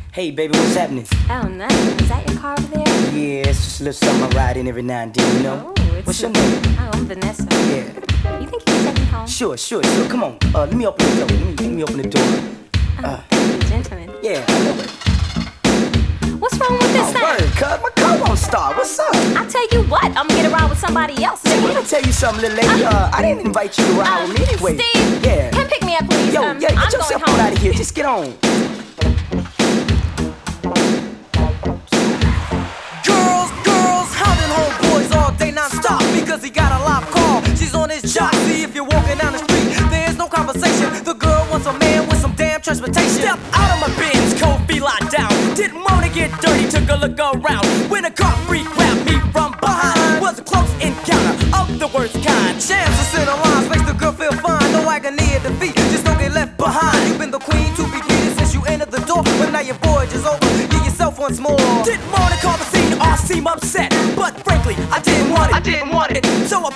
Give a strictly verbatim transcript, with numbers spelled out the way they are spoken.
Hey, baby, what's happening? Oh, nothing. Is that your car over there? Yeah, it's just a little something I ride in every now and then, you know? Oh, it's What's your a- name? Oh, I'm Vanessa. Yeah. You think you can take me home? Sure, sure, sure. Come on. Uh, let me open the door. Let me, let me open the door. Oh, thank you, gentlemen. Yeah, I know it. What's wrong with this Oh, thing? word, cuz. My car won't start. What's up? I tell you what, I'm gonna get around with somebody else. See, let me tell you something, little lady. Uh, I didn't invite you to ride with me anyway. Steve, Yeah. come pick me up, please. Yo, um, yeah, get I'm yourself going on home. out of here. Just get on. Girls, girls, hounding homeboys all day non-stop because he got a live call. She's on his job. See if you're walking down the street, there's no conversation. The girl wants a man with some damn transportation. Step out of my Benz, cold feet locked down. Didn't want to get dirty, took a look around. When a car freak grabbed me from behind, was a close encounter of the worst kind. Chance to sit on lines makes the girl feel fine. No agony at defeat, just don't get left behind. You've been the queen to be greeted since you entered the door, but now your voyage is over. Get yourself once more. Didn't want to call the scene or seem upset, but frankly, I didn't want it. I didn't want it. So I